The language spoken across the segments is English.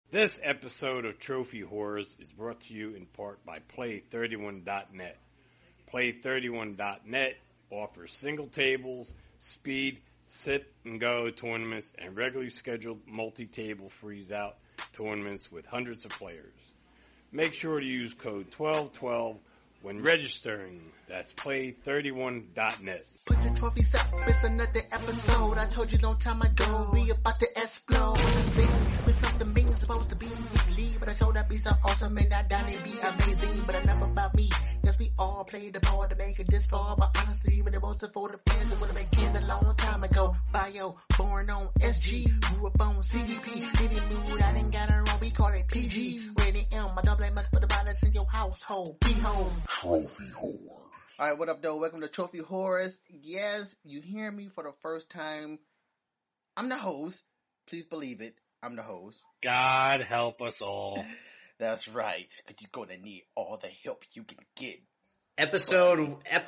This episode of Trophy Horrors is brought to you in part by Play31.net. Play31.net offers single tables, speed, sit and go tournaments, and regularly scheduled multi-table freeze-out tournaments with hundreds of players. Make sure to use code 1212 when registering. That's Play31.net. Put the trophies up, it's another episode. I told you long time ago, we about to explode. With something being supposed to be lead, but I showed up be so awesome and I done it be amazing. But enough about me, yes we all played the part to make it this far. But honestly, when it was for the fans, it would have been canned a long time ago. Bio, born on SG, grew up on CDP. Didn't mood, I didn't got it wrong, we call it PG. Rated M, I don't blame much for the violence in your household. Be home. Trophy Horrors. Alright, what up, though? Welcome to Trophy Horrors. Yes, you hear me for the first time. I'm the host. Please believe it. I'm the host. God help us all. That's right, because you're going to need all the help you can get. Episode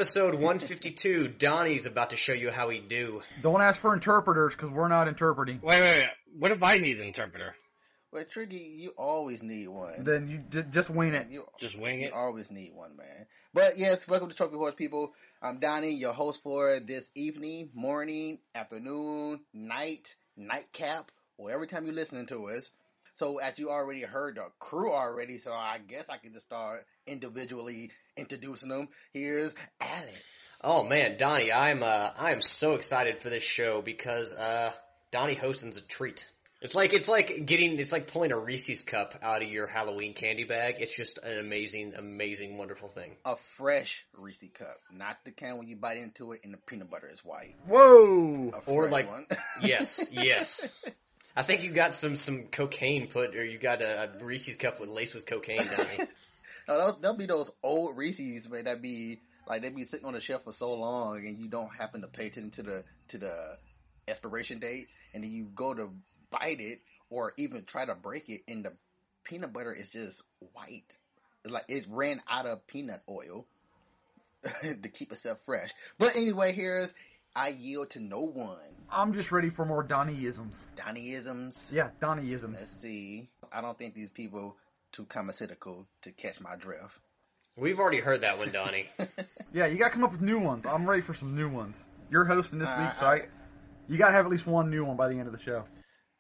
152, Donnie's about to show you how he do. Don't ask for interpreters, because we're not interpreting. Wait. What if I need an interpreter? Well, Tricky, you always need one. Then you just wing it. Just wing it? You always need one, man. But yes, welcome to Trophy Horse, people. I'm Donnie, your host for this evening, morning, afternoon, night, nightcap, or every time you're listening to us. So as you already heard the crew already, so I guess I can just start individually introducing them. Here's Alex. Oh man, Donnie, I'm so excited for this show because Donnie hosting's a treat. It's like pulling a Reese's cup out of your Halloween candy bag. It's just an amazing, amazing, wonderful thing. A fresh Reese's cup, not the can when you bite into it and the peanut butter is white. Whoa! A Or fresh like, one. yes. I think you got some cocaine or you got a Reese's cup laced with cocaine, Donnie. No, they'll be those old Reese's, man. That be like they be sitting on the shelf for so long, and you don't happen to pay attention to the expiration date, and then you go to bite it or even try to break it, and the peanut butter is just white. It's like it ran out of peanut oil to keep itself fresh. But anyway, here's I yield to no one. I'm just ready for more Donnie-isms. Donnie-isms? Yeah, Donnie-isms. Let's see. I don't think these people too pharmaceutical to catch my drift. We've already heard that one, Donnie. Yeah, you gotta come up with new ones. I'm ready for some new ones. You're hosting this week, so you gotta have at least one new one by the end of the show.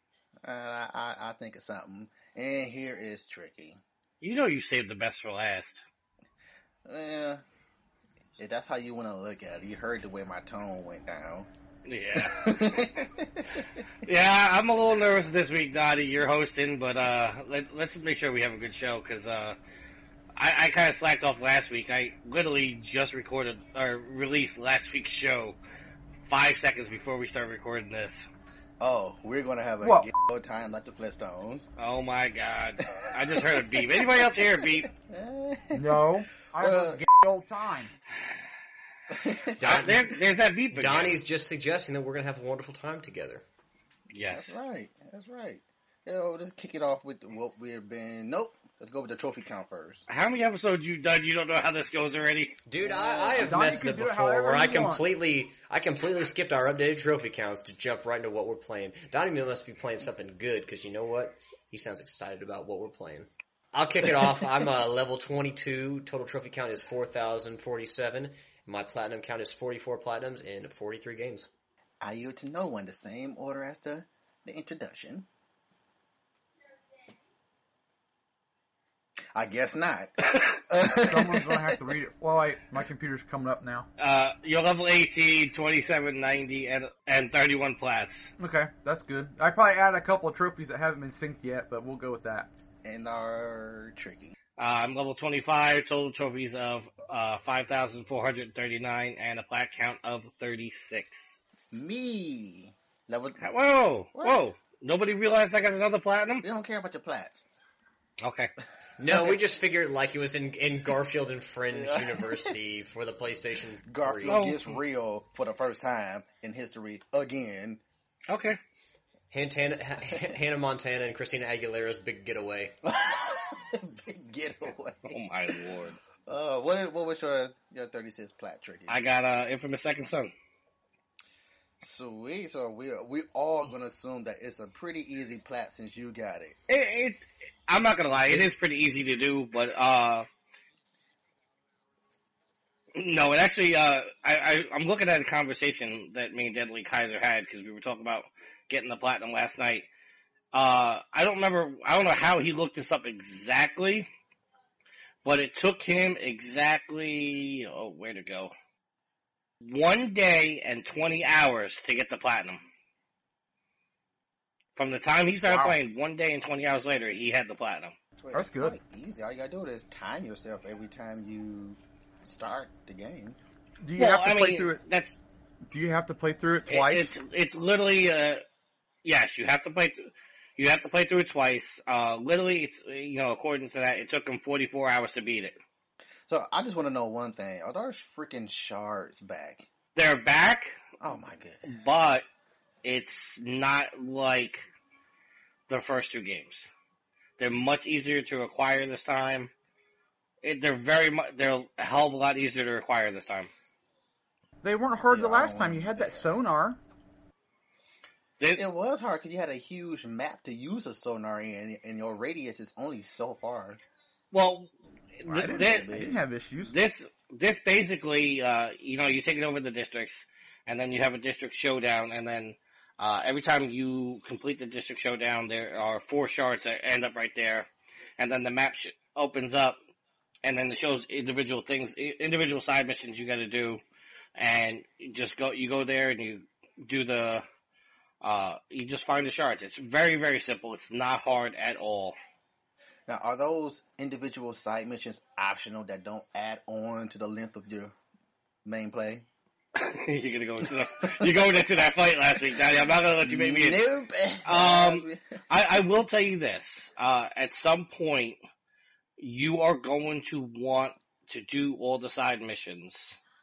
I think of something. And here is Tricky. You know you saved the best for last. Yeah, that's how you want to look at it. You heard the way my tone went down. Yeah. Yeah, I'm a little nervous this week, Dottie. You're hosting, but let's make sure we have a good show, because I kind of slacked off last week. I literally just released last week's show 5 seconds before we started recording this. Oh, we're going to have a good time like the Flintstones. Oh my God. I just heard a beep. Anybody else hear a beep? No. I have a old time. There's that beep again. Donnie's just suggesting that we're going to have a wonderful time together. Yes. That's right. Let's kick it off with what we've been... Nope. Let's go with the trophy count first. How many episodes you done? You don't know how this goes already? Dude, I have messed it before where I completely skipped our updated trophy counts to jump right into what we're playing. Donnie must be playing something good, because you know what? He sounds excited about what we're playing. I'll kick it off. I'm level 22. Total trophy count is 4,047. My platinum count is 44 platinums in 43 games. I yield to no one, the same order as the introduction. I guess not. Someone's going to have to read it. Well, wait, my computer's coming up now. You're level 18, 2790, and 31 plats. Okay, that's good. I probably add a couple of trophies that haven't been synced yet, but we'll go with that. And our Tricky. I'm level 25, total trophies of 5,439, and a plat count of 36. Me. Level... Whoa. Nobody realized I got another platinum? We don't care about your plats. Okay. No, we just figured like it was in Garfield and Friends University for the PlayStation 3. Garfield gets real for the first time in history again. Okay. Hannah Montana and Christina Aguilera's Big Getaway. Big Getaway. Oh my lord. What was your 36 plat, Tricky? I got Infamous Second Son. Sweet. So we all gonna assume that it's a pretty easy plat since you got it. I'm not gonna lie, it is pretty easy to do, but no, it actually I'm looking at a conversation that me and Deadly Kaiser had because we were talking about getting the platinum last night. I don't know how he looked this up exactly, but it took him exactly, where to go? 1 day and 20 hours to get the platinum. From the time he started playing, 1 day and 20 hours later, he had the platinum. That's good. Easy. All you gotta do is time yourself every time you start the game. Do you have to play through it? Do you have to play through it twice? It's literally yes, you have to play. You have to play through it twice. Literally, it's according to that, it took him 44 hours to beat it. So I just want to know one thing: are those freaking shards back? They're back. Oh my goodness! But it's not like the first two games. They're much easier to acquire this time. They're a hell of a lot easier to acquire this time. They weren't hard the last time. You had that sonar. It was hard because you had a huge map to use a sonar in, and your radius is only so far. Well, I didn't have issues. This basically, you take it over the districts, and then you have a district showdown, and then every time you complete the district showdown, there are 4 shards that end up right there, and then the map opens up, and then it shows individual side missions you got to do, and you go there and you do you just find the shards. It's very, very simple. It's not hard at all. Now, are those individual side missions optional that don't add on to the length of your main play? You're going into that fight last week, Daddy. I'm not gonna let you make me. Nope. I will tell you this. At some point, you are going to want to do all the side missions.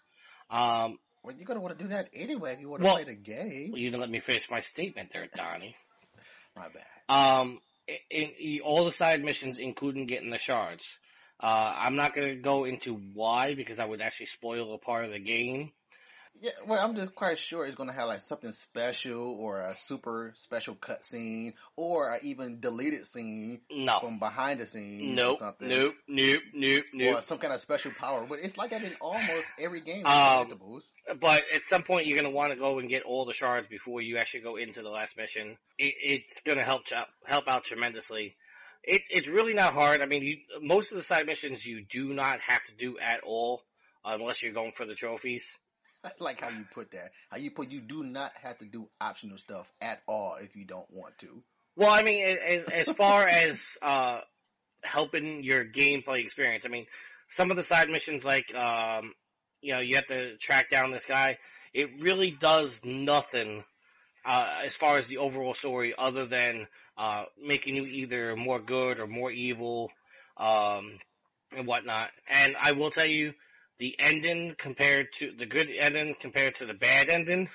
Well, you're going to want to do that anyway if you want to play the game. You didn't let me finish my statement there, Donnie. My bad. In all the side missions, including getting the shards. I'm not going to go into why, because I would actually spoil a part of the game. Yeah, well, I'm just quite sure it's going to have like something special or a super special cutscene or an even deleted scene from behind the scenes or something. Nope. Or some kind of special power. But it's like that in almost every game. But at some point you're going to want to go and get all the shards before you actually go into the last mission. It's going to help out tremendously. It's really not hard. I mean, most of the side missions you do not have to do at all unless you're going for the trophies. I like how you put that. You do not have to do optional stuff at all if you don't want to. Well, I mean, as far as helping your gameplay experience, I mean, some of the side missions, like you have to track down this guy. It really does nothing as far as the overall story, other than making you either more good or more evil and whatnot. And I will tell you, the ending compared to the good ending compared to the bad ending,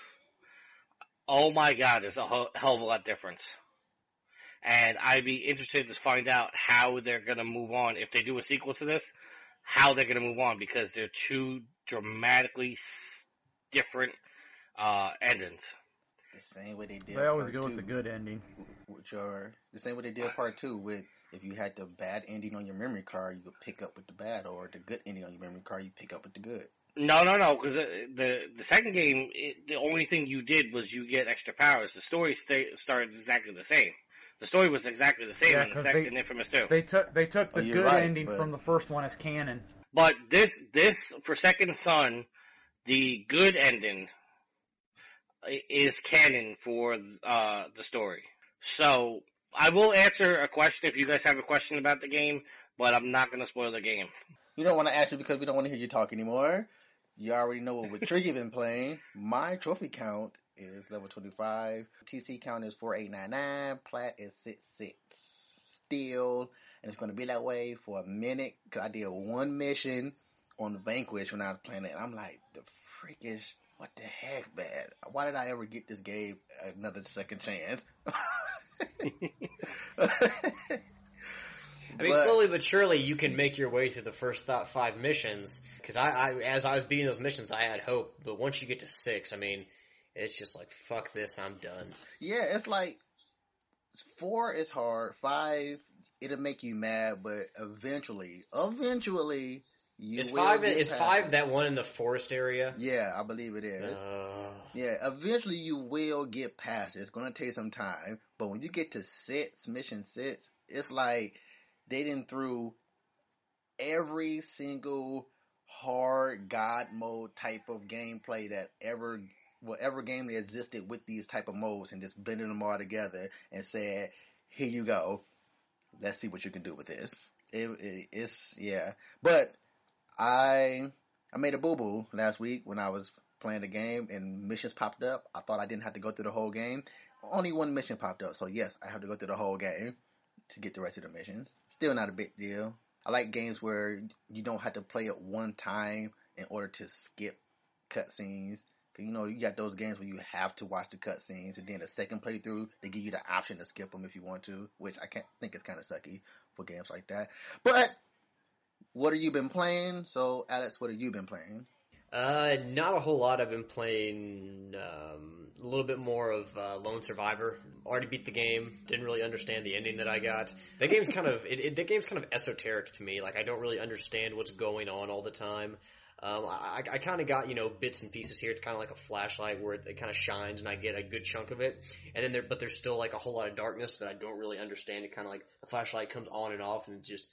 oh my God, there's a hell of a lot difference. And I'd be interested to find out how they're going to move on. If they do a sequel to this, how they're going to move on, because they're two dramatically different endings. The same way they did. They always go with the good ending. The same way they did part 2 with, if you had the bad ending on your memory card, you would pick up with the bad, or the good ending on your memory card, you pick up with the good. No, because the second game, the only thing you did was you get extra powers. The story started exactly the same. The story was exactly the same in the second Infamous 2. They took the good ending from the first one as canon. But this for Second Son, the good ending is canon for the story. So I will answer a question if you guys have a question about the game, but I'm not going to spoil the game. You don't want to answer because we don't want to hear you talk anymore. You already know what Triggy been playing. My trophy count is level 25. TC count is 4899. Plat is 66. Still, and it's going to be that way for a minute because I did one mission on Vanquish when I was playing it. And I'm like, the freakish, what the heck, man? Why did I ever get this game another second chance? I mean, slowly but surely, you can make your way through the first 5 missions. Because as I was beating those missions, I had hope. But once you get to 6, I mean, it's just like, fuck this, I'm done. Yeah, it's like 4 is hard. 5, it'll make you mad, but eventually, you is will five get is past five it. that one in the forest area? Yeah, I believe it is. Yeah, eventually you will get past it. It's going to take some time, but when you get to mission 6, it's like they didn't threw every single hard God mode type of gameplay that whatever game that existed with these type of modes, and just blended them all together and said, here you go. Let's see what you can do with this. It's but I made a boo-boo last week when I was playing the game and missions popped up. I thought I didn't have to go through the whole game. Only one mission popped up, so yes, I have to go through the whole game to get the rest of the missions. Still not a big deal. I like games where you don't have to play it one time in order to skip cutscenes. Cause you got those games where you have to watch the cutscenes, and then the second playthrough, they give you the option to skip them if you want to, which I can't think is kind of sucky for games like that. But what have you been playing? So, Alex, what have you been playing? Not a whole lot. I've been playing a little bit more of Lone Survivor. Already beat the game. Didn't really understand the ending that I got. The game's kind of esoteric to me. Like, I don't really understand what's going on all the time. I kind of got, bits and pieces here. It's kind of like a flashlight where it kind of shines and I get a good chunk of it. And then there's still like a whole lot of darkness that I don't really understand. It kind of like the flashlight comes on and off, and it just,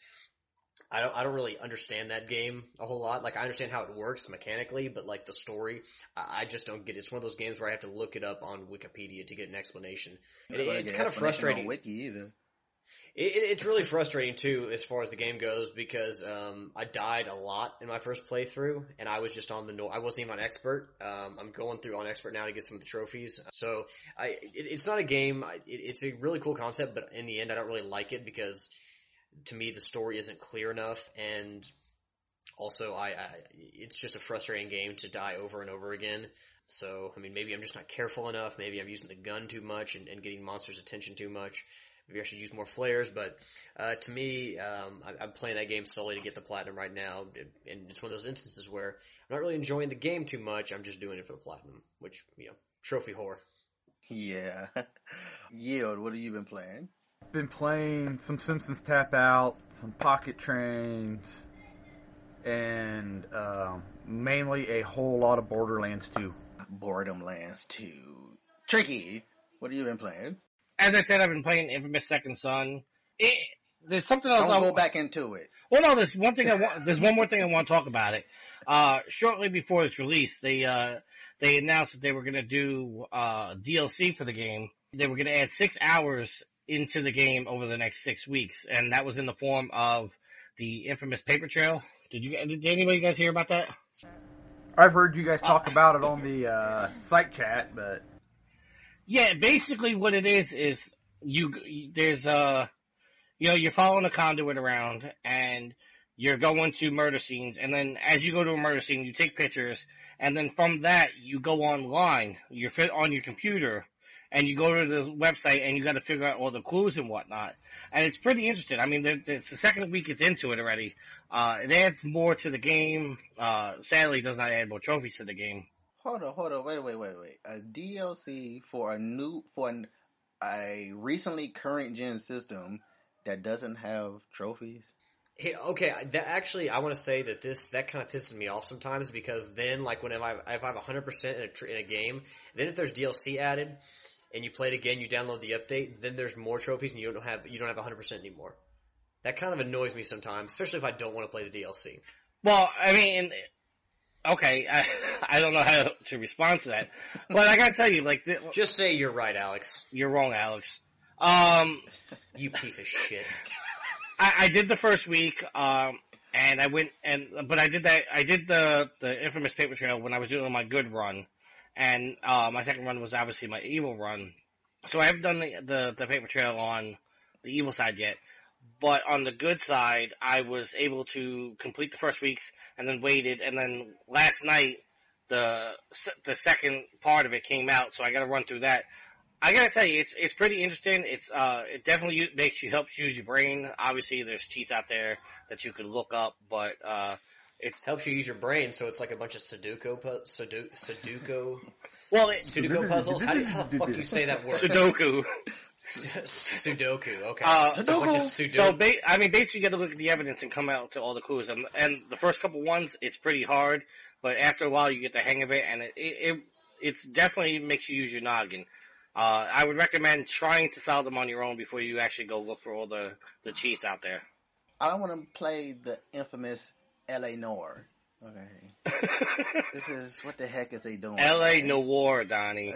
I don't really understand that game a whole lot. Like, I understand how it works mechanically, but like the story, I just don't get it. It's one of those games where I have to look it up on Wikipedia to get an explanation. And it's kind of frustrating. On Wiki either. It's really frustrating too, as far as the game goes, because I died a lot in my first playthrough, and I was just on I wasn't even on expert. I'm going through on expert now to get some of the trophies. So it's not a game. It's a really cool concept, but in the end, I don't really like it because to me the story isn't clear enough, and also it's just a frustrating game to die over and over again. So I mean, maybe I'm just not careful enough. Maybe I'm using the gun too much and getting monsters' attention too much. Maybe I should use more flares, but to me, I'm playing that game solely to get the platinum right now, and it's one of those instances where I'm not really enjoying the game too much. I'm just doing it for the platinum, which, trophy whore. Yeah. Yield, what have you been playing? Been playing some Simpsons Tap Out, some Pocket Trains, and mainly a whole lot of Borderlands 2. Borderlands 2. Tricky, what have you been playing? As I said, I've been playing Infamous Second Son. There's something else. Don't go back into it. Well, no, there's one more thing I want to talk about it. Shortly before its release, they announced that they were going to do DLC for the game. They were going to add 6 hours into the game over the next 6 weeks, and that was in the form of the infamous paper trail. Did anybody guys hear about that? I've heard you guys talk about it on the site chat, but yeah, basically what it is you're following a conduit around and you're going to murder scenes, and then as you go to a murder scene, you take pictures, and then from that you go online. You're on your computer, and you go to the website, and you got to figure out all the clues and whatnot. And it's pretty interesting. I mean, it's the second week it's into it already. It adds more to the game. Sadly, it does not add more trophies to the game. Hold on, wait. A DLC for a recently current gen system that doesn't have trophies? Hey, okay, I want to say that kind of pisses me off sometimes, because then, like, if I have 100% in a game, then if there's DLC added, and you play it again, you download the update, then there's more trophies, and you don't have 100% anymore. That kind of annoys me sometimes, especially if I don't want to play the DLC. Well, I mean, okay, I don't know how to respond to that, but I gotta tell you, like, just say you're right, Alex. You're wrong, Alex. You piece of shit. I did the first week, and I went but I did the infamous paper trail when I was doing my good run, and my second run was obviously my evil run. So I haven't done the paper trail on the evil side yet, but on the good side, I was able to complete the first weeks and then waited, and then last night the second part of it came out, so I got to run through that. I gotta tell you, it's pretty interesting. It definitely helps use your brain. Obviously, there's cheats out there that you can look up, but it helps you use your brain. So it's like a bunch of Sudoku well, Sudoku puzzles. How the fuck do you say that word? Sudoku. Sudoku. Okay. Sudoku. So basically, you got to look at the evidence and come out to all the clues. And the first couple ones, it's pretty hard, but after a while, you get the hang of it, and it's definitely makes you use your noggin. I would recommend trying to solve them on your own before you actually go look for all the cheats out there. I don't want to play the infamous L.A. Noire. Okay. This is, what the heck is they doing? L.A. Noire, Donnie.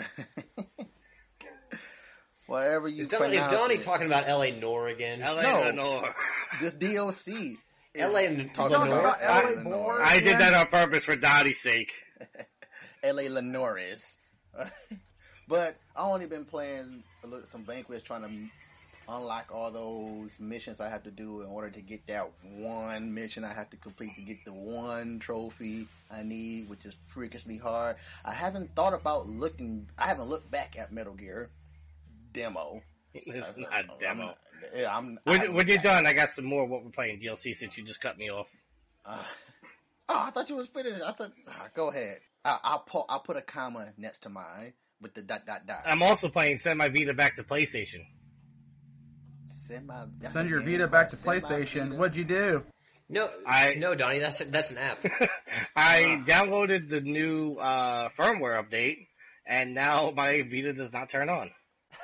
Whatever you Is Donnie talking about L.A. Noire again? L.A. Noire. Just DOC. L.A. Noire. I did that on purpose for Donnie's sake. L.A. Lenores. But I only been playing some Vanquish, trying to unlock all those missions I have to do in order to get that one mission I have to complete to get the one trophy I need, which is freakishly hard. I haven't looked back at Metal Gear Demo. It's not a demo. When you're done, I got some more what we're playing DLC since you just cut me off. I thought you was finished. Go ahead. I'll put a comma next to mine with the ... I'm also playing Send My Vita back to PlayStation. Send your Vita back to PlayStation. What'd you do? No, Donnie, that's an app. I downloaded the new firmware update, and now my Vita does not turn on.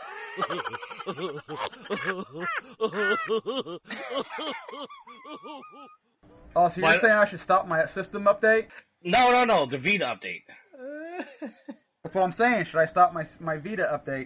Oh, so you're saying I should stop my system update? No, the Vita update. That's what I'm saying. Should I stop my Vita update?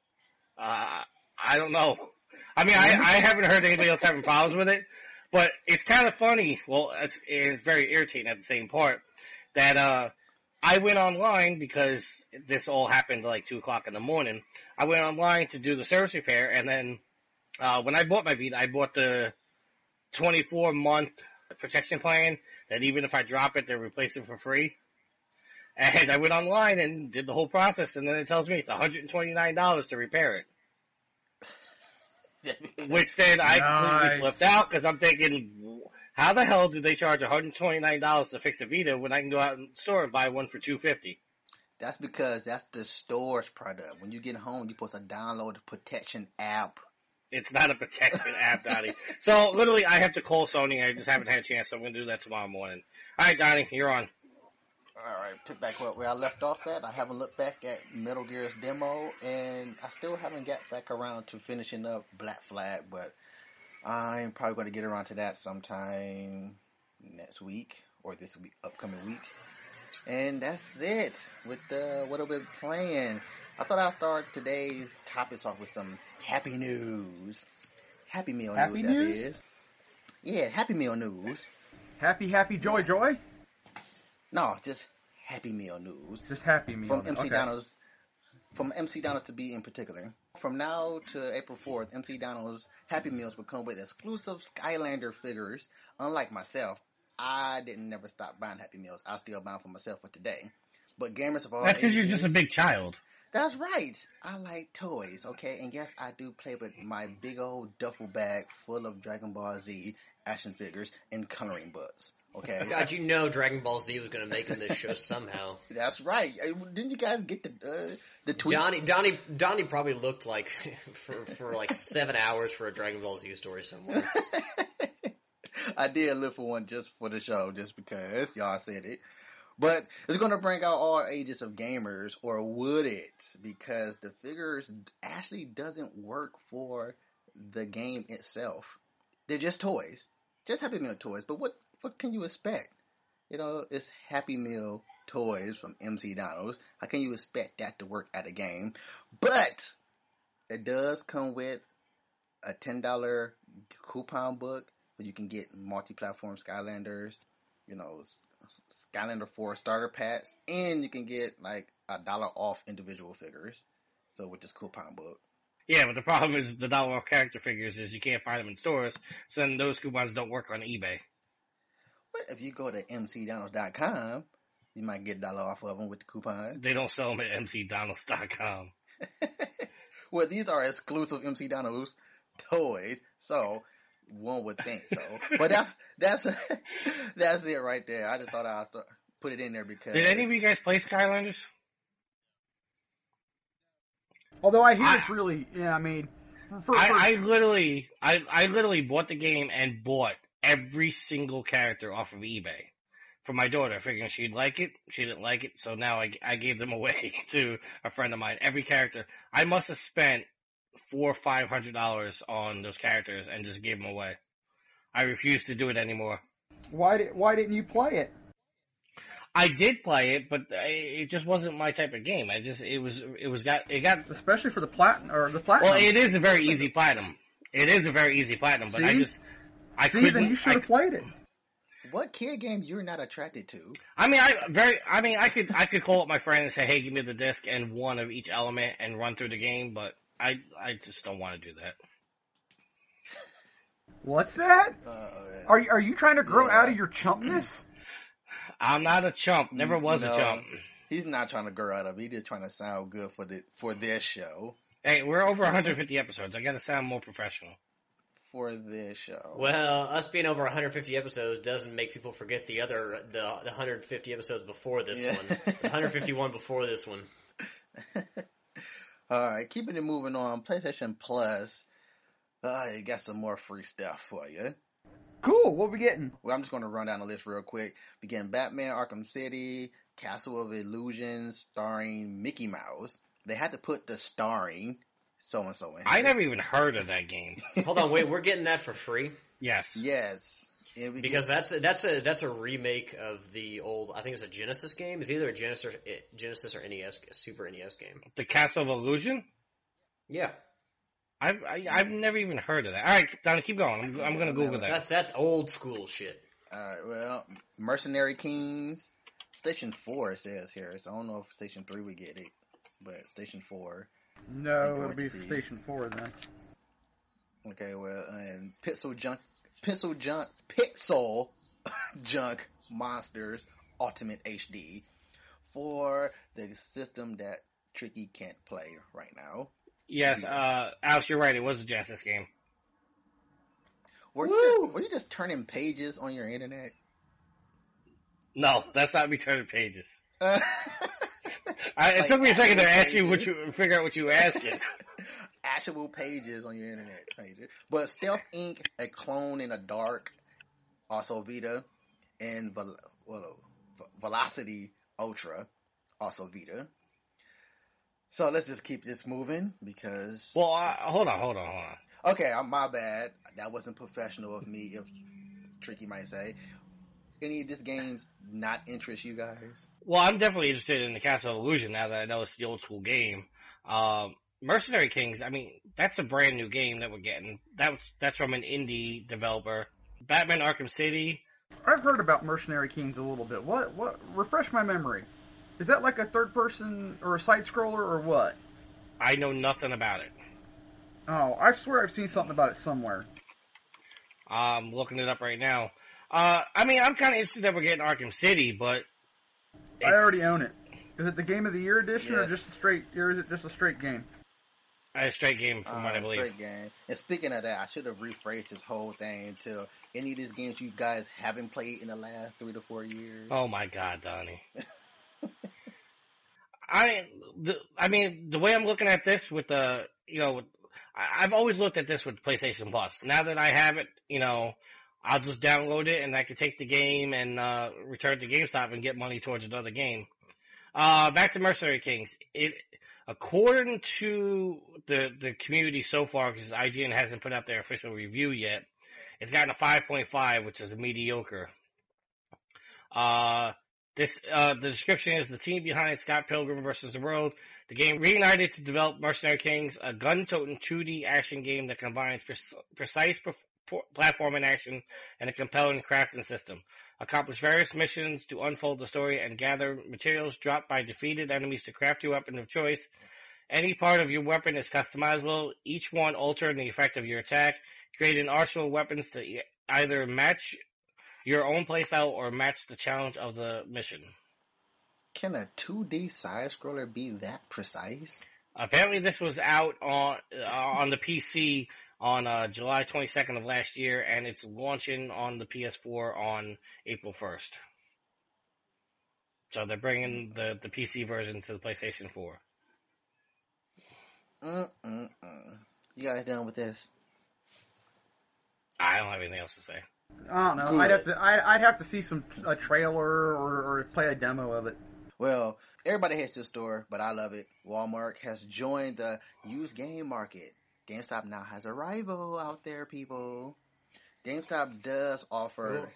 I don't know. I mean, I haven't heard anybody else having problems with it, but it's kind of funny. Well, it's very irritating at the same part that I went online because this all happened like 2 o'clock in the morning. I went online to do the service repair, and then when I bought my Vita, I bought the 24-month protection plan that even if I drop it, they replace it for free. And I went online and did the whole process, and then it tells me it's $129 to repair it. Which then I completely flipped out because I'm thinking, how the hell do they charge $129 to fix a Vita when I can go out in the store and buy one for $250? That's because that's the store's product. When you get home, you're supposed to download the protection app. It's not a protection app, Donnie. So literally, I have to call Sony. I just haven't had a chance, so I'm going to do that tomorrow morning. All right, Donnie, you're on. All right, pick back up where I left off at. I haven't looked back at Metal Gear's demo, and I still haven't got back around to finishing up Black Flag, but I'm probably going to get around to that sometime next week or this week, upcoming week. And that's it with what I've been playing. I thought I'd start today's topics off with some happy news. Happy Meal Happy news, news? that is. Yeah, Happy Meal news. Happy, joy? No, just Happy Meal news. Just Happy Meal. From MC Donald's, from MC Donald's to be in particular. From now to April 4th, MC Donald's Happy Meals will come with exclusive Skylander figures. Unlike myself, I didn't never stop buying Happy Meals. I still buy them for myself for today. But gamers of all That's because you're ages- just a big child. That's right. I like toys, okay? And yes, I do play with my big old duffel bag full of Dragon Ball Z action figures and coloring books, okay? God, you know Dragon Ball Z was going to make him this show somehow. That's right. Didn't you guys get the tweet? Donnie probably looked like for like 7 hours for a Dragon Ball Z story somewhere. I did look for one just for the show, just because y'all said it. But it's going to bring out all ages of gamers, or would it? Because the figures actually doesn't work for the game itself. They're just toys. Just Happy Meal toys. But what can you expect? You know, it's Happy Meal toys from MC Donald's. How can you expect that to work at a game? But it does come with a $10 coupon book where you can get multi-platform Skylanders, you know, Skylander 4 starter packs, and you can get like $1 off individual figures. So with this coupon book. Yeah, but the problem is the $1 off character figures is you can't find them in stores, so then those coupons don't work on eBay. Well, if you go to mcdonalds.com, you might get $1 off of them with the coupon. They don't sell them at mcdonalds.com. Well, these are exclusive MC Donald's toys, so one would think so. But that's it right there. I just thought I'd put it in there because. Did any of you guys play Skylanders? Although I hear it's really, I mean, I literally bought the game and bought every single character off of eBay for my daughter, figuring she'd like it. She didn't like it, so now I gave them away to a friend of mine. Every character. I must have spent $400 or $500 on those characters and just gave them away. I refuse to do it anymore. Why didn't you play it? I did play it, but it just wasn't my type of game. It got especially for the platinum. Well, it is a very easy platinum. It is a very easy platinum, but I couldn't. Then you should have played it. What kid game you're not attracted to? I could call up my friend and say, "Hey, give me the disc and one of each element and run through the game," but I just don't want to do that. What's that? Are you trying to grow out of your chumpness? I'm not a chump. Never was a chump. He's not trying to grow out of it. He's just trying to sound good for this show. Hey, we're over 150 episodes. I got to sound more professional. For this show. Well, us being over 150 episodes doesn't make people forget the 150 episodes before this one. The 151 before this one. All right, keeping it moving on. PlayStation Plus. You got some more free stuff for you. Cool. What we getting? Well, I'm just going to run down the list real quick. We getting Batman Arkham City, Castle of Illusions, starring Mickey Mouse. They had to put the starring so-and-so in here. I never even heard of that game. Hold on, wait, we're getting that for free? Yes. Yes. Because that's a remake of the old, I think it's a Genesis game. It's either a Genesis or NES, Super NES game. The Castle of Illusion? Yeah. I've never even heard of that. All right, Donnie, keep going. I'm going to Google that. That's old school shit. All right, well, Mercenary Kings, Station 4 it says here. So I don't know if Station 3 would get it, but Station 4. No, it'll be Station 4 then. Okay, well, and Pixel Junk Monsters Ultimate HD for the system that Tricky can't play right now. Yes, Alex, you're right. It was a Genesis game. Were you just turning pages on your internet? No, that's not me turning pages. It took me a second to ask you figure out what you were asking. Actual pages on your internet pages. But Stealth Inc., A Clone in the Dark, also Vita, and Velocity Ultra, also Vita. So let's just keep this moving because... Well, hold on. Okay, my bad. That wasn't professional of me, if Tricky might say. Any of these games not interest you guys? Well, I'm definitely interested in the Castle of Illusion now that I know it's the old school game. Mercenary Kings, I mean, that's a brand new game that we're getting. That's from an indie developer. Batman Arkham City. I've heard about Mercenary Kings a little bit. What? Refresh my memory. Is that like a third person or a side scroller or what? I know nothing about it. Oh, I swear I've seen something about it somewhere. I'm looking it up right now. I mean, I'm kind of interested that we're getting Arkham City, but I already own it. Is it the Game of the Year edition, Yes. or is it just a straight game? A straight game from what I believe. Straight game. And speaking of that, I should have rephrased this whole thing into any of these games you guys haven't played in the last 3 to 4 years. Oh my God, Donnie. I mean, the way I'm looking at this with I've always looked at this with PlayStation Plus. Now that I have it, I'll just download it and I can take the game and return to GameStop and get money towards another game. Back to Mercenary Kings. According to the community so far, because IGN hasn't put out their official review yet, it's gotten a 5.5, which is a mediocre. The description is the team behind Scott Pilgrim vs. the World. The game reunited to develop Mercenary Kings, a gun-toting 2D action game that combines precise platforming action and a compelling crafting system. Accomplish various missions to unfold the story and gather materials dropped by defeated enemies to craft your weapon of choice. Any part of your weapon is customizable, each one altering the effect of your attack. Create an arsenal of weapons to either match your own playstyle or match the challenge of the mission. Can a 2D side-scroller be that precise? Apparently this was out on the PC on July 22nd of last year, and it's launching on the PS4 on April 1st. So they're bringing the PC version to the PlayStation 4. You guys done with this? I don't have anything else to say. I don't know. Good. I'd have to see a trailer or play a demo of it. Well, everybody hates this store, but I love it. Walmart has joined the used game market. GameStop now has a rival out there, people. GameStop does offer,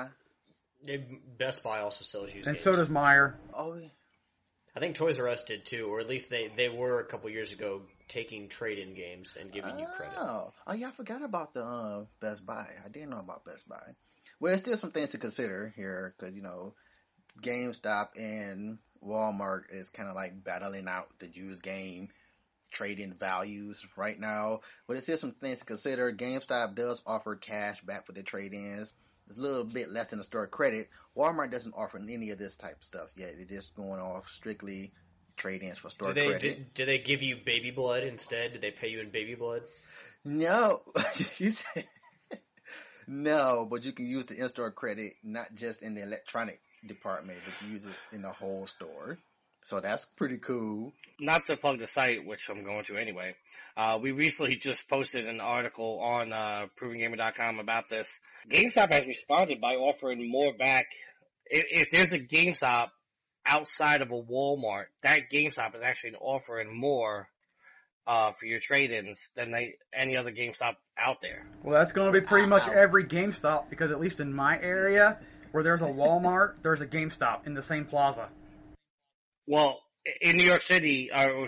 Best Buy also sells used And games. so does Meijer. Oh, I think Toys R Us did too, or at least they were a couple years ago taking trade-in games and giving you credit. Oh, yeah, I forgot about the Best Buy. I didn't know about Best Buy. Well, there's still some things to consider here, because, GameStop and Walmart is kind of like battling out the used game trade-in values right now. But there's still some things to consider. GameStop does offer cash back for the trade-ins. It's a little bit less than the store credit. Walmart doesn't offer any of this type of stuff yet. They're just going off strictly trade-ins for store credit. Do they give you baby blood instead? Do they pay you in baby blood? No. You said no, but you can use the in-store credit not just in the electronic department, but you use it in the whole store. So that's pretty cool. Not to plug the site, which I'm going to anyway. We recently just posted an article on ProvenGamer.com about this. GameStop has responded by offering more back. If there's a GameStop outside of a Walmart, that GameStop is actually offering more for your trade-ins than any other GameStop out there. Well, that's going to be pretty much every GameStop, because at least in my area, where there's a Walmart, there's a GameStop in the same plaza. Well, in New York City,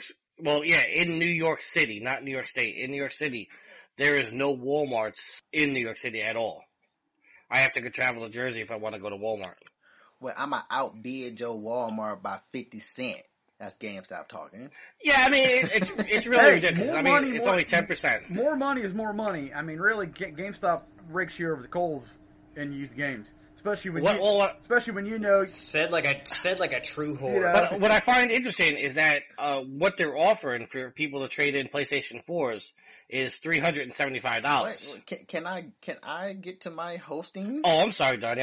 in New York City, not New York State. In New York City, there is no Walmarts in New York City at all. I have to go travel to Jersey if I want to go to Walmart. Well, I'm going to outbid Joe Walmart by 50 cents. That's GameStop talking. Yeah, I mean, it's really ridiculous. It's only 10%. More money is more money. I mean, really, GameStop rakes you over the coals in used games. Especially when you know. Said like a true whore. Yeah. What I find interesting is that what they're offering for people to trade in PlayStation 4s is $375. Wait, can I get to my hosting? Oh, I'm sorry, Donnie.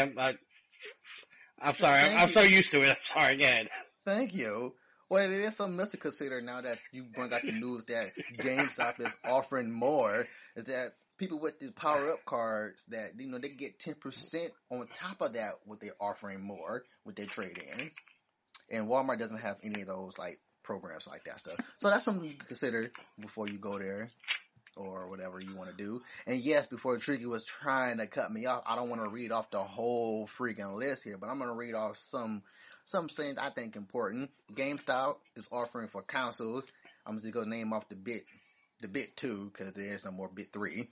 I'm sorry. I'm so used to it. I'm sorry again. Thank you. Well, it is something else to consider now that you bring out the news that GameStop is offering more. Is that people with these power-up cards that, they get 10% on top of that, what they're offering more with their trade-ins. And Walmart doesn't have any of those, programs like that stuff. So that's something you can consider before you go there or whatever you want to do. And yes, before Tricky was trying to cut me off, I don't want to read off the whole freaking list here, but I'm going to read off some things I think important. GameStop is offering for consoles. I'm just going to name off the bit 2, because there is no more bit 3.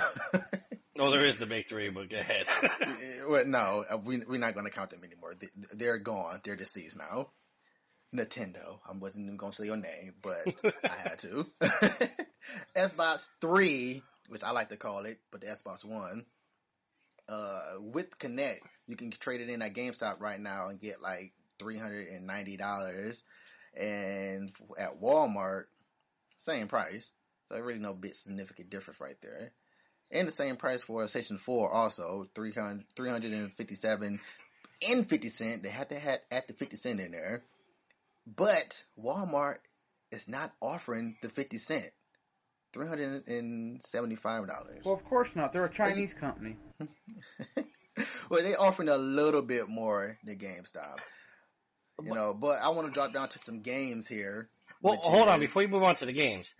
Oh, there is the big 3, but go ahead. Well, no, we're not going to count them anymore. They're gone. They're deceased now. Nintendo. I wasn't even going to say your name, but I had to. Xbox 3, which I like to call it, but the Xbox One. With Kinect, you can trade it in at GameStop right now and get $390. And at Walmart, same price. So really no big significant difference right there. And the same price for a PlayStation 4 also, $357 and 50 cents. They had to add the 50 cent in there. But Walmart is not offering the 50 cent. $375. Well, of course not. They're a Chinese company. Well, they're offering a little bit more than GameStop. But I want to drop down to some games here. Well, hold on. Before you move on to the games,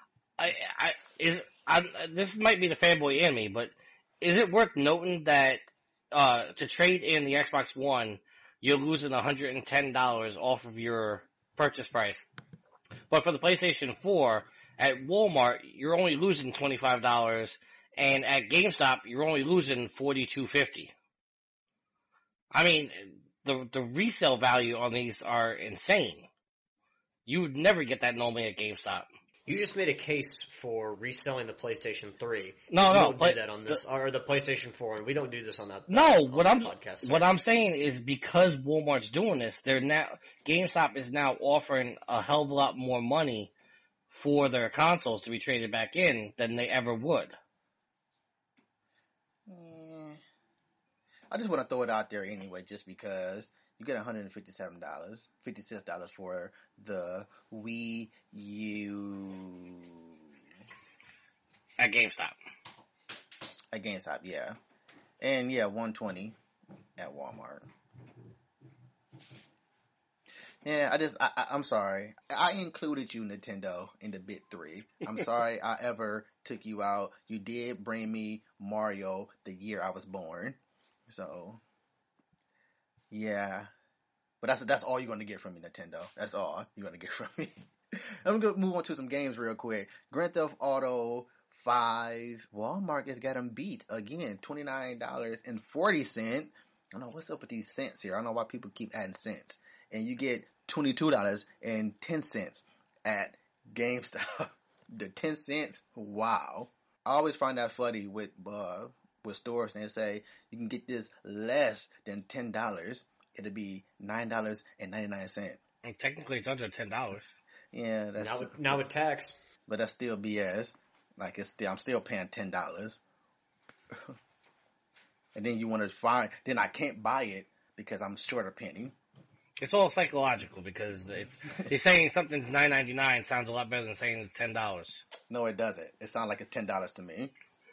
this might be the fanboy in me, but is it worth noting that to trade in the Xbox One, you're losing $110 off of your purchase price? But for the PlayStation 4, at Walmart, you're only losing $25, and at GameStop, you're only losing $42.50. I mean, the resale value on these are insane. You would never get that normally at GameStop. You just made a case for reselling the PlayStation 3. No, we don't do that on this, or the PlayStation 4, and we don't do this on that. Podcast. What I'm saying is because Walmart's doing this, GameStop is now offering a hell of a lot more money for their consoles to be traded back in than they ever would. I just want to throw it out there anyway, just because you get $56 for the Wii U. At GameStop. At GameStop, yeah. And yeah, $120 at Walmart. Yeah, I'm sorry. I included you, Nintendo, in the bit 3. I'm sorry I ever took you out. You did bring me Mario the year I was born. So, yeah. But that's all you're going to get from me, Nintendo. That's all you're going to get from me. I'm going to move on to some games real quick. Grand Theft Auto 5. Walmart has got them beat. Again, $29.40. I don't know what's up with these cents here. I don't know why people keep adding cents. And you get $22.10 at GameStop. The 10 cents, wow. I always find that funny with stores, and they say you can get this less than $10. It'll be $9.99. And technically, it's under $10. Yeah, that's now with tax. But that's still BS. Like I'm still paying $10. And then you want to then I can't buy it because I'm short a penny. It's all psychological because you're saying something's $9.99 sounds a lot better than saying it's $10. No, it doesn't. It sounds like it's $10 to me.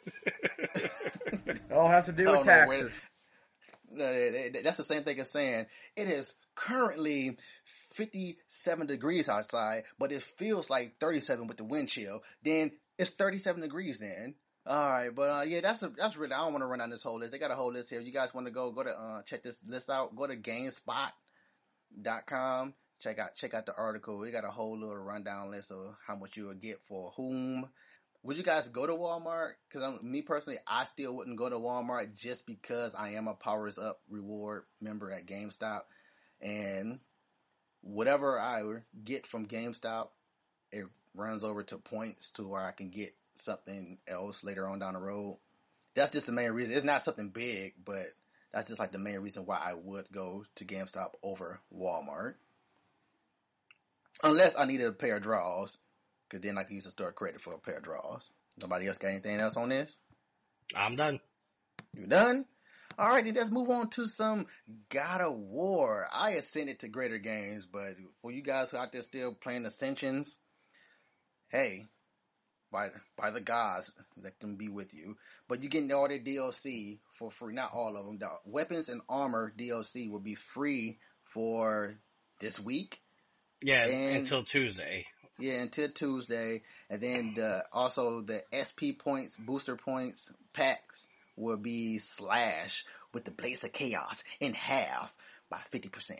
It all has to do with taxes. That's the same thing as saying it is currently 57 degrees outside, but it feels like 37 with the wind chill. Then it's 37 degrees then. All right, but yeah, that's really. I don't want to run down this whole list. They got a whole list here. You guys want to go to check this list out? Go to GameSpot.com. Check out the article. We got a whole little rundown list of how much you would get for whom. Would you guys go to Walmart? Because me personally, I still wouldn't go to Walmart just because I am a Powers Up reward member at GameStop, and whatever I get from GameStop, it runs over to points to where I can get something else later on down the road. That's just the main reason. It's not something big, but that's just like the main reason why I would go to GameStop over Walmart. Unless I needed a pair of drawers, because then I can use the store credit for a pair of drawers. Nobody else got anything else on this? I'm done. You done? Alrighty, let's move on to some God of War. I ascended to greater games, but for you guys who out there still playing Ascensions, hey, by the gods, let them be with you. But you're getting all their DLC for free. Not all of them. The Weapons and Armor DLC will be free for this week. Yeah, until Tuesday. Yeah, until Tuesday. And then also the SP points, booster points, packs will be slashed with the Blaze of Chaos in half by 50%.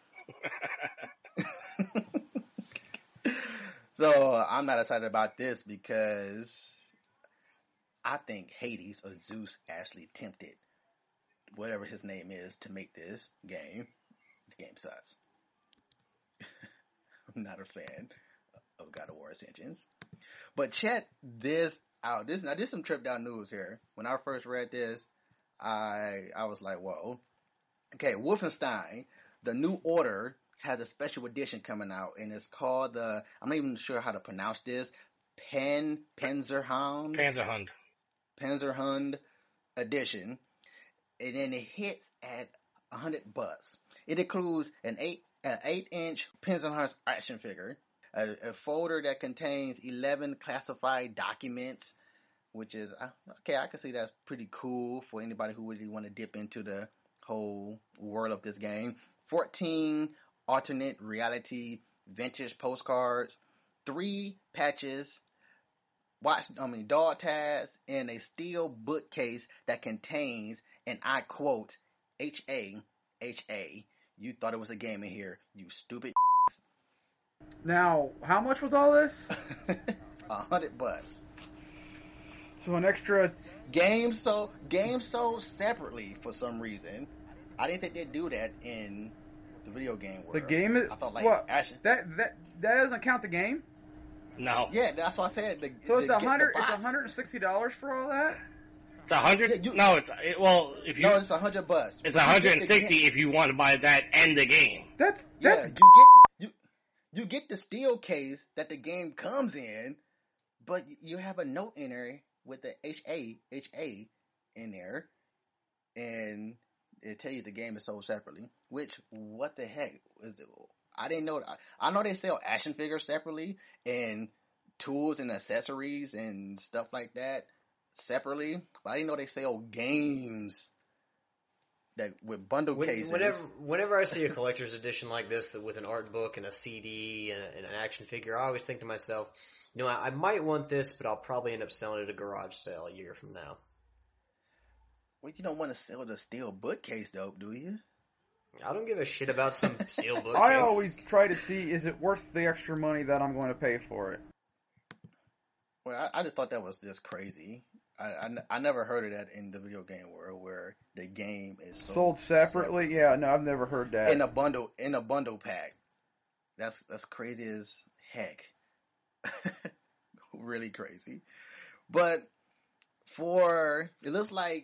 So I'm not excited about this because I think Hades or Zeus actually tempted whatever his name is to make this game. This game sucks. I'm not a fan of God of War Ascensions. But check this out. This some trip down news here. When I first read this, I was like, whoa. Okay, Wolfenstein, the New Order, has a special edition coming out, and it's called I'm not even sure how to pronounce this, Panzerhund edition, and then it hits at $100. It includes an 8-inch Panzerhund action figure, a folder that contains 11 classified documents, which is okay. I can see that's pretty cool for anybody who really want to dip into the whole world of this game. 14 alternate reality vintage postcards, 3 patches, dog tags, and a steel bookcase that contains, and I quote, H-A, you thought it was a game in here, you stupid. Now, how much was all this? $100. So an extra game sold separately for some reason. I didn't think they'd do that in the video game world. The game is. I thought action. That doesn't count the game. No. Yeah, that's what I said. It's $160 for all that. It's 100. Yeah, no, it's it's $100. It's 160 if you want to buy that and the game. That's you get the steel case that the game comes in, but you have a note in there with the HA in there, and it tells you the game is sold separately. Which, what the heck is it? I didn't know. I know they sell action figures separately, and tools and accessories and stuff like that separately, but I didn't know they sell games that with bundle cases. Whenever I see a collector's edition like this with an art book and a CD and an action figure, I always think to myself, I might want this, but I'll probably end up selling it at a garage sale a year from now. Well, you don't want to sell the steel bookcase, though, do you? I don't give a shit about some steel bookcase. I always try to see, is it worth the extra money that I'm going to pay for it? Well, I just thought that was just crazy. I never heard of that in the video game world where the game is sold separately. Yeah, no, I've never heard that in a bundle pack. That's crazy as heck. Really crazy. But it looks like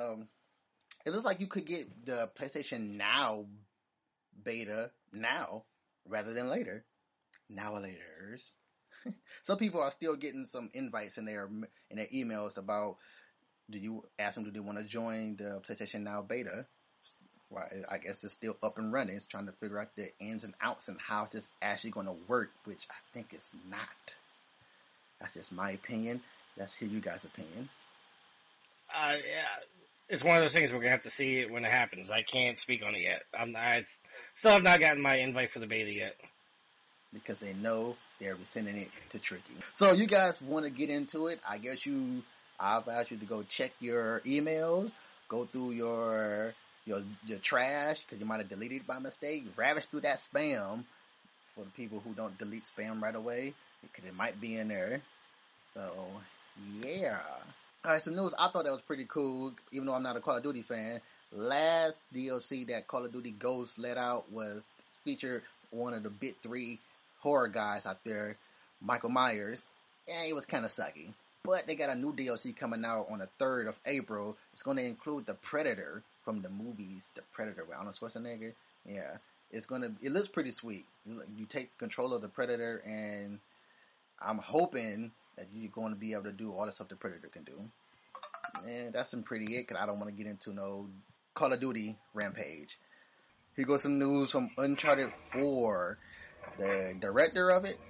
you could get the PlayStation Now beta now rather than later. Now-a-laters. Some people are still getting some invites in their emails about, do you ask them, do they want to join the PlayStation Now beta? Well, I guess it's still up and running. It's trying to figure out the ins and outs and how this actually going to work, which I think it's not. That's just my opinion. Let's hear you guys' opinion. Yeah, it's one of those things we're gonna have to see it when it happens. I can't speak on it yet. I still have not gotten my invite for the beta yet. Because they know they're sending it to Tricky. So you guys want to get into it? I guess I'll advise you to go check your emails, go through your trash, because you might have deleted it by mistake. Ravish through that spam for the people who don't delete spam right away, because it might be in there. So, yeah. Alright, some news. I thought that was pretty cool, even though I'm not a Call of Duty fan. Last DLC that Call of Duty Ghosts let out was featured one of the big 3 horror guys out there, Michael Myers. Yeah, it was kind of sucky. But they got a new DLC coming out on the 3rd of April. It's going to include the Predator from the movies, The Predator with Arnold Schwarzenegger. Yeah, it looks pretty sweet. You take control of the Predator, and I'm hoping that you're going to be able to do all the stuff the Predator can do. And that's pretty it, because I don't want to get into no Call of Duty rampage. Here goes some news from Uncharted 4. The director of it,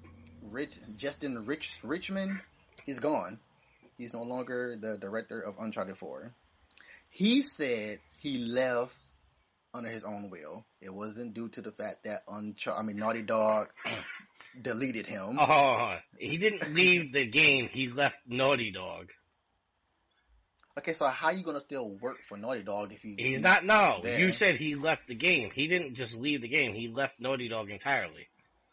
Justin Richmond, he's gone. He's no longer the director of Uncharted 4. He said he left under his own will. It wasn't due to the fact that Naughty Dog deleted him. Oh, he didn't leave the game. He left Naughty Dog. Okay, so how are you going to still work for Naughty Dog if he's not? No, there? You said he left the game. He didn't just leave the game. He left Naughty Dog entirely.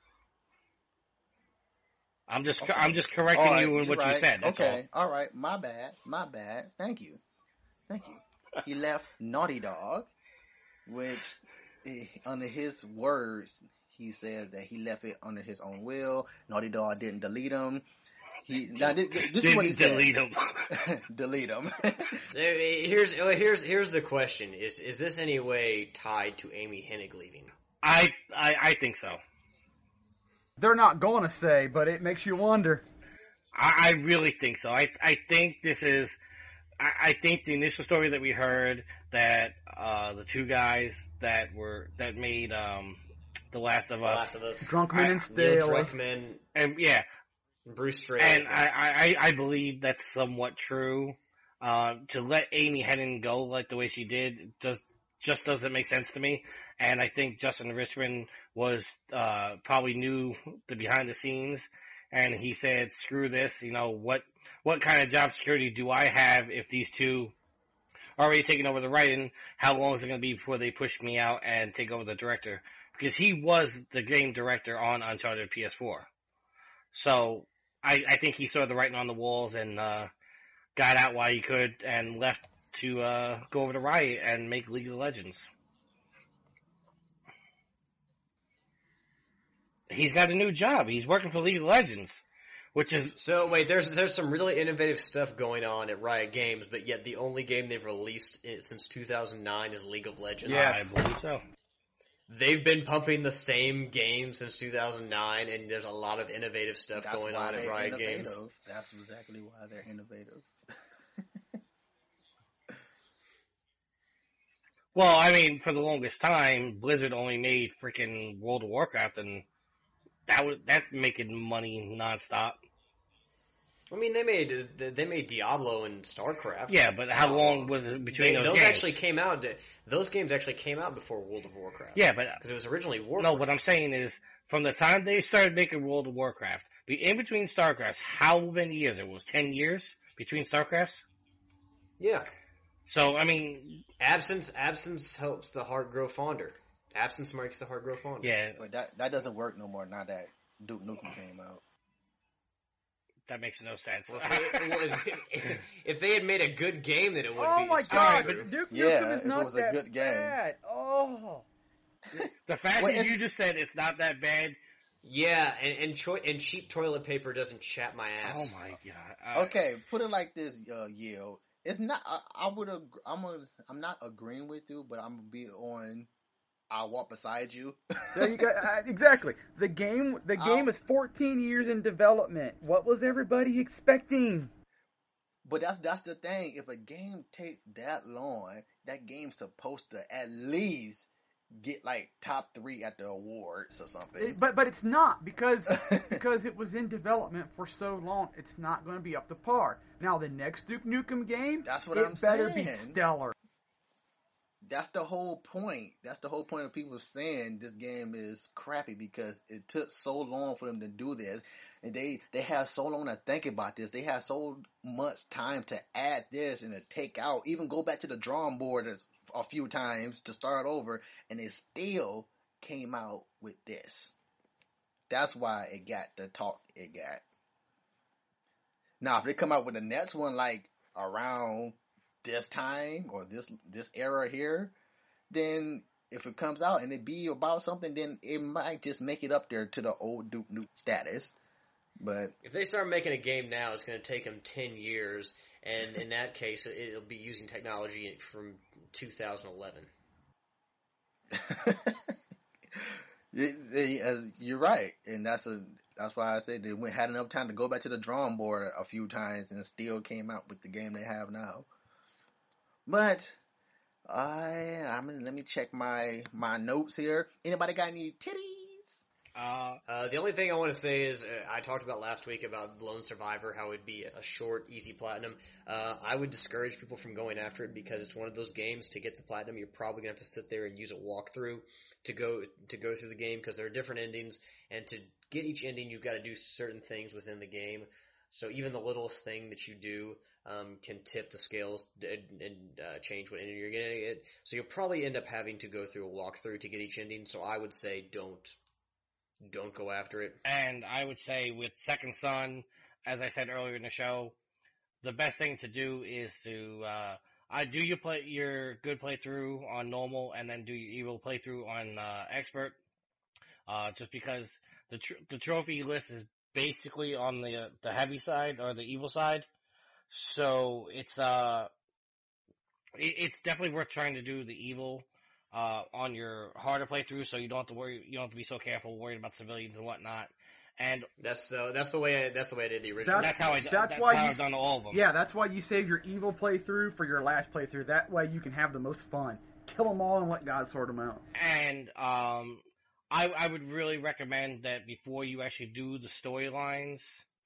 I'm just correcting you in what you said. That's okay, all right. My bad. Thank you. He left Naughty Dog, which, under his words, he says that he left it under his own will. Naughty Dog didn't delete him. This is what he said. Delete him. Delete him. Here's the question: Is this any way tied to Amy Hennig leaving? I think so. They're not going to say, but it makes you wonder. I really think so. I think this is. I think the initial story that we heard that the 2 guys that made The Last of Us, Drunkman and Stale, Drunkman, and yeah. Bruce Stray. And I believe that's somewhat true. To let Amy Hennig go like the way she did just doesn't make sense to me. And I think Justin Richmond was probably knew the behind the scenes, and he said, "Screw this. What kind of job security do I have if these 2 are already taking over the writing? How long is it going to be before they push me out and take over the director?" Because he was the game director on Uncharted PS4. So I think he saw the writing on the walls and got out while he could and left to go over to Riot and make League of Legends. He's got a new job. He's working for League of Legends, which is... So, wait, there's some really innovative stuff going on at Riot Games, but yet the only game they've released since 2009 is League of Legends. Yeah, I believe so. They've been pumping the same game since 2009, and there's a lot of innovative stuff going on at Riot Games. That's exactly why they're innovative. Well, I mean, for the longest time, Blizzard only made freaking World of Warcraft, and that's making money nonstop. I mean, they made Diablo and StarCraft. Yeah, but how long was it between those games? Those games actually came out before World of Warcraft. Yeah, but because it was originally Warcraft. No, what I'm saying is, from the time they started making World of Warcraft, in between StarCrafts, how many years? It was 10 years between StarCrafts. Yeah. So I mean, absence helps the heart grow fonder. Absence makes the heart grow fonder. Yeah, but that doesn't work no more now that Duke Nukem came out. That makes no sense. If they had made a good game, then it would be. Oh my god! But Duke Nukem is not that good bad. Oh. The fact that you just said it's not that bad. Yeah, and cheap toilet paper doesn't chap my ass. Oh my god. Okay, put it like this, Yale. It's not. I'm not agreeing with you, but I'm gonna be on. I'll walk beside you. There you go. Exactly. The game is 14 years in development. What was everybody expecting? But that's the thing. If a game takes that long, that game's supposed to at least get like top 3 at the awards or something. But it's not because it was in development for so long. It's not going to be up to par. Now the next Duke Nukem game, that's what I'm better saying. Be stellar. That's the whole point. That's the whole point of people saying this game is crappy because it took so long for them to do this. And they have so long to think about this. They have so much time to add this and to take out, even go back to the drawing board a few times to start over. And it still came out with this. That's why it got the talk it got. Now, if they come out with the next one like around this time or this era here, then if it comes out and it be about something, then it might just make it up there to the old Duke Nukem status. But if they start making a game now, it's going to take them 10 years, and in that case, it'll be using technology from 2011. You're right, and that's why I said they had enough time to go back to the drawing board a few times and still came out with the game they have now. But let me check my notes here. Anybody got any titties? The only thing I want to say is I talked about last week about Lone Survivor, how it'd be a short, easy platinum. I would discourage people from going after it because it's one of those games. To get the platinum, you're probably gonna have to sit there and use a walkthrough to go through the game because there are different endings, and to get each ending, you've got to do certain things within the game. So even the littlest thing that you do can tip the scales and change what ending you're going to get. So you'll probably end up having to go through a walkthrough to get each ending. So I would say don't go after it. And I would say with Second Son, as I said earlier in the show, the best thing to do is to do your good playthrough on normal and then do your evil playthrough on expert. Just because the trophy list is basically on the heavy side or the evil side, so it's definitely worth trying to do the evil on your harder playthrough, so you don't have to worry. You don't have to be so careful worried about civilians and whatnot. And that's the way I did the original. That's how I've done all of them. Yeah, that's why you save your evil playthrough for your last playthrough. That way you can have the most fun. Kill them all and let God sort them out. And I would really recommend that before you actually do the storylines,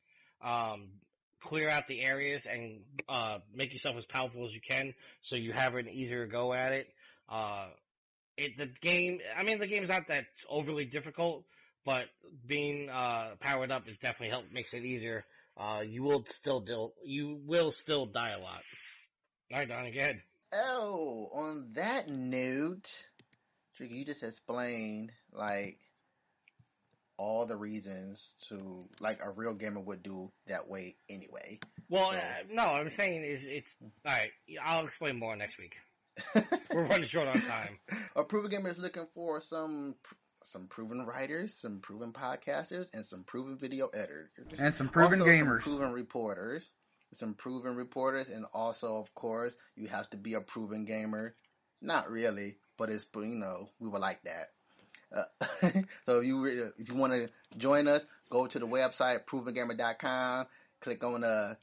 clear out the areas and make yourself as powerful as you can so you have an easier go at it. The game's not that overly difficult, but being powered up is definitely makes it easier. You will still die a lot. All right, Donnie, go ahead. Oh, on that note, Tricky, you just explained like all the reasons to like a real gamer would do that way anyway. Well, no, I'm saying it's all right. I'll explain more next week. We're running short on time. A proven gamer is looking for some proven writers, some proven podcasters, and some proven video editors, and some proven also gamers, some proven reporters, and also, of course, you have to be a proven gamer. Not really, but it's we would like that. So if you want to join us, go to the website provengamer.com. Click on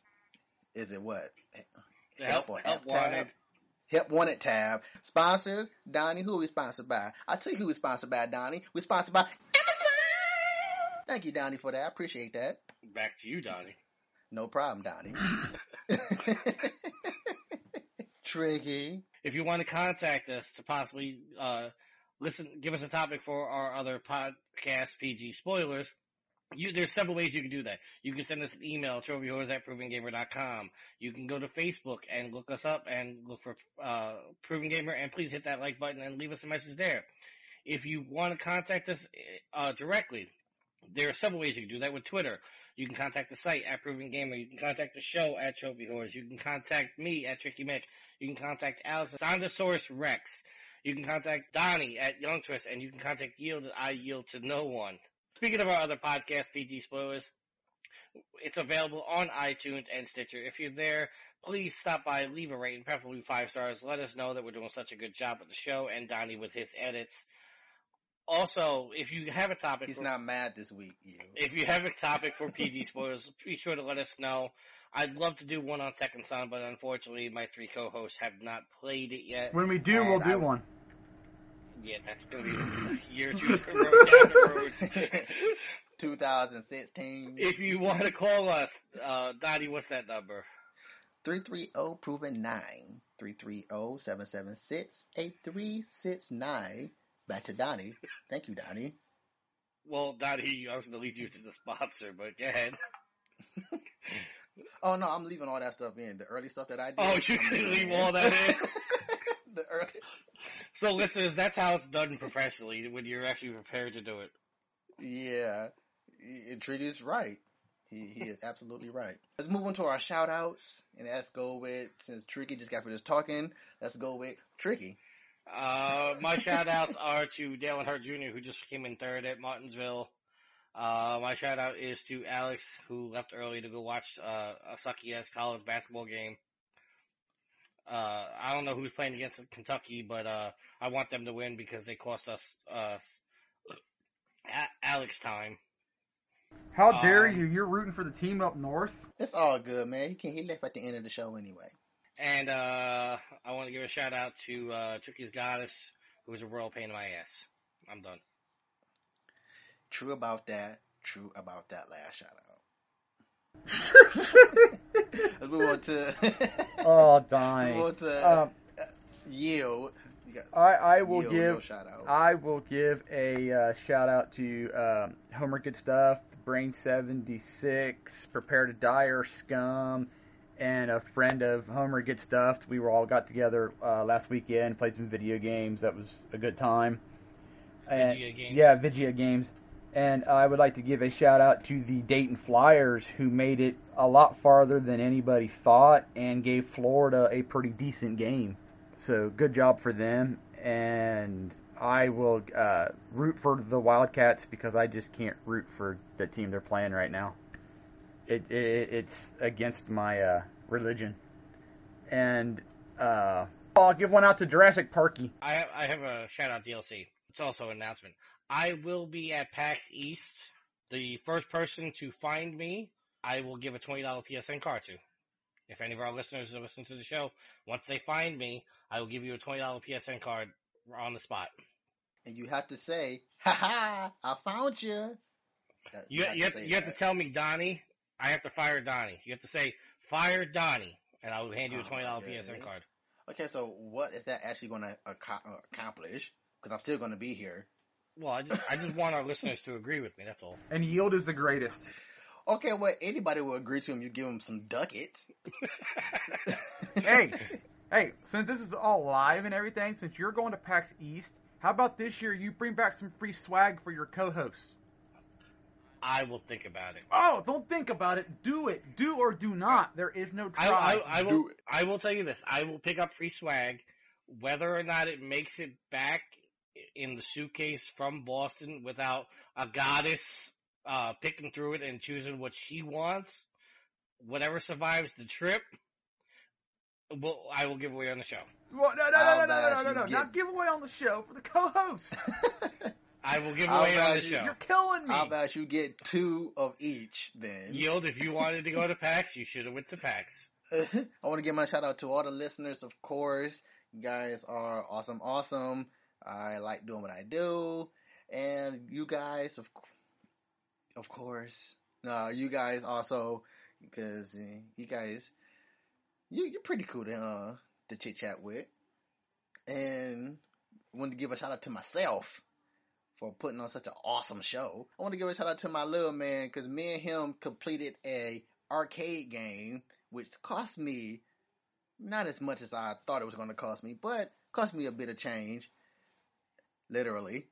Help Wanted. Help Wanted tab. Sponsors, Donnie, who are we sponsored by? I'll tell you who we're sponsored by, Donnie. We're sponsored by Amazon! Thank you, Donnie, for that. I appreciate that. Back to you, Donnie. No problem, Donnie. Tricky. If you want to contact us to possibly give us a topic for our other podcast, PG Spoilers, there's several ways you can do that. You can send us an email, trophyhorrors@provengamer.com. You can go to Facebook and look us up and look for Proven Gamer, and please hit that like button and leave us a message there. If you want to contact us directly, there are several ways you can do that with Twitter. You can contact the site at Proven Gamer. You can contact the show at Trophy Horrors. You can contact me at Tricky Mick. You can contact Alex at Sondosaurus Rex. You can contact Donnie at Young Twist, and you can contact Yield at I Yield to No One. Speaking of our other podcast, PG Spoilers, it's available on iTunes and Stitcher. If you're there, please stop by, leave a rating, preferably 5 stars. Let us know that we're doing such a good job at the show, and Donnie with his edits. Also, if you have a topic... He's not mad this week, you. If you have a topic for PG Spoilers, be sure to let us know. I'd love to do one on Second Son, but unfortunately my 3 co-hosts have not played it yet. When we do, we'll do one. Yeah, that's going to be a year or two down the road. 2016. If you want to call us, Dottie, what's that number? 330-PROVEN-9. 330-776-8369. Back to Donnie. Thank you, Donnie. Well, Dottie, I was going to lead you to the sponsor, but go ahead. Oh, no, I'm leaving all that stuff in. The early stuff that I did. Oh, you can leave all that in? The early... So, listeners, that's how it's done professionally, when you're actually prepared to do it. Yeah. Trigger's right. He is absolutely right. Let's move on to our shout-outs, and let's go with, since Tricky just got finished talking, let's go with Tricky. My shout-outs are to Dale Hurt Jr., who just came in 3rd at Martinsville. My shout-out is to Alex, who left early to go watch a sucky-ass college basketball game. I don't know who's playing against Kentucky, but I want them to win because they cost us Alex time. How dare you? You're rooting for the team up north? It's all good, man. He left at the end of the show anyway. And I want to give a shout-out to Tricky's Goddess, who was a royal pain in my ass. I'm done. True about that. True about that last shout-out. Let's move on to... Oh, Donnie. Move on to Yield. I will Yield, shout out. I will give a shout out to Homer Good Stuff, Brain 76, Prepare to Die or Scum, and a friend of Homer Get Stuffed. We all got together last weekend, played some video games. That was a good time. Vigia Games. Yeah, Vigia Games. And I would like to give a shout out to the Dayton Flyers, who made it a lot farther than anybody thought and gave Florida a pretty decent game. So good job for them. And I will root for the Wildcats because I just can't root for the team they're playing right now. It's against my religion. And I'll give one out to Jurassic Parky. I have a shout-out DLC. It's also an announcement. I will be at PAX East. The first person to find me, I will give a $20 PSN card to. If any of our listeners are listening to the show, once they find me, I will give you a $20 PSN card on the spot. And you have to say, "Ha ha! I found you." You have to tell me, Donnie. I have to fire Donnie. You have to say, "Fire Donnie," and I will hand you a $20 PSN card. Okay, so what is that actually going to accomplish? Because I'm still going to be here. Well, I just want our listeners to agree with me. That's all. And Yield is the greatest. Okay, well, anybody will agree to him. You give him some ducats. Hey, since this is all live and everything, since you're going to PAX East, how about this year you bring back some free swag for your co-hosts? I will think about it. Oh, don't think about it. Do it. Do or do not. There is no try. I will tell you this. I will pick up free swag, whether or not it makes it back in the suitcase from Boston without a goddess picking through it and choosing what she wants. Whatever survives the trip, I will give away on the show. Well, no. Not give away on the show for the co-host. I will give away on the show. You're killing me. How about you get 2 of each then? Yield, if you wanted to go to PAX, you should have went to PAX. I want to give my shout out to all the listeners, of course. You guys are awesome. I like doing what I do. And you guys, of course. You guys also, because you guys, you're pretty cool to chit chat with. And I wanted to give a shout out to myself for putting on such an awesome show. I want to give a shout out to my little man, because me and him completed a arcade game, which cost me not as much as I thought it was going to cost me, but cost me a bit of change. Literally.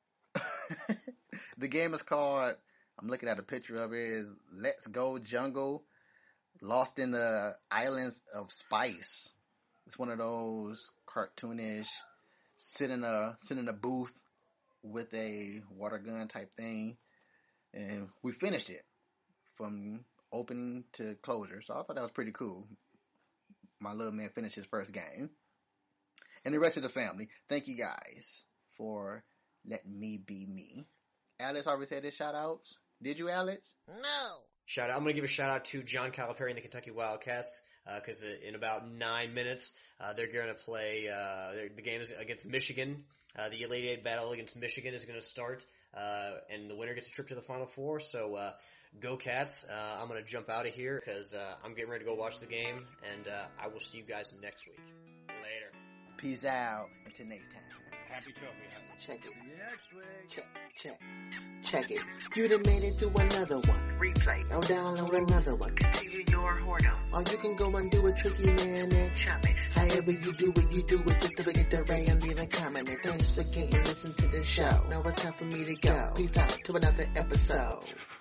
The game is called, I'm looking at a picture of it, is Let's Go Jungle, Lost in the Islands of Spice. It's one of those cartoonish, sit in a booth with a water gun type thing. And we finished it from opening to closure. So I thought that was pretty cool. My little man finished his first game. And the rest of the family, thank you guys for letting me be me. Alex already said his shout outs. Did you, Alex? No. I'm going to give a shout out to John Calipari and the Kentucky Wildcats, because in about 9 minutes, they're going to play, the game is against Michigan. The Elite Eight battle against Michigan is going to start, and the winner gets a trip to the Final Four. So, go Cats. I'm going to jump out of here because, I'm getting ready to go watch the game, and, I will see you guys next week. Later. Peace out. Until next time. Happy trophy hunting. Check it. See you next week. Check it. You done made it to another one. Replay. Or download another one. Continue your whoredom. Or you can go and do a tricky man and chop it. However you do it, just to forget the ray and leave a comment. And thanks for getting listen to the show. Now it's time for me to go. Peace out to another episode.